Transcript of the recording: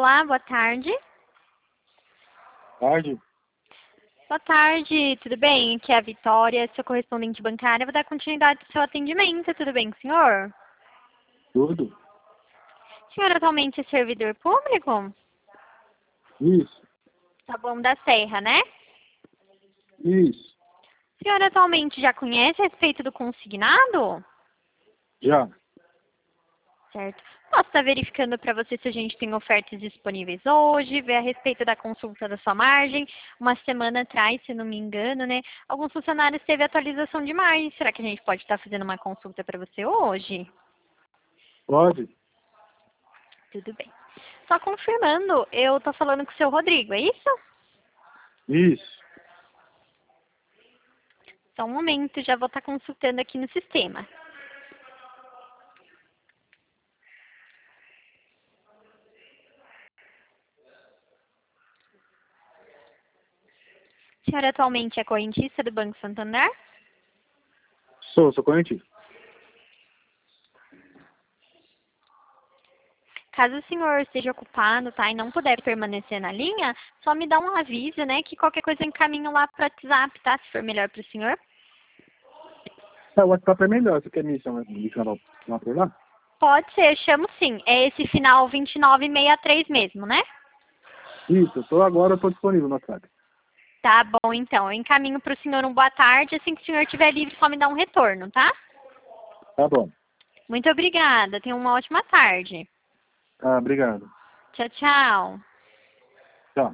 Olá, boa tarde. Tarde? Boa tarde, tudo bem? Aqui é a Vitória, sua correspondente bancária. Vou dar continuidade ao seu atendimento, tudo bem com o senhor? Tudo? O senhor atualmente é servidor público? Isso, Tá bom, da Serra, né? isso, O senhor atualmente já conhece a respeito do consignado? já. Certo. Posso estar verificando para você se a gente tem ofertas disponíveis hoje, ver a respeito da consulta da sua margem. Uma semana atrás, se não me engano, né? Alguns funcionários teve atualização de margem. Será que a gente pode estar fazendo uma consulta para você hoje? Pode? Tudo bem. Só confirmando, eu tô falando com o seu Rodrigo, é isso? Isso. Só um momento, já vou estar consultando aqui no sistema. A senhora atualmente é correntista do Banco Santander? Sou correntista. Caso o senhor esteja ocupado, tá, e não puder permanecer na linha, só me dá um aviso, né, que qualquer coisa eu encaminho lá para o WhatsApp, tá, se for melhor para o senhor. O WhatsApp é melhor, você quer me chamar lá por lá? Pode ser, chamo sim. É esse final 2963 mesmo, né? Isso, eu tô disponível no WhatsApp. Tá bom, então. Eu encaminho para o senhor um boa tarde. Assim que o senhor estiver livre, só me dá um retorno, tá? Tá bom. Muito obrigada. Tenha uma ótima tarde. Obrigado. Tchau, tchau.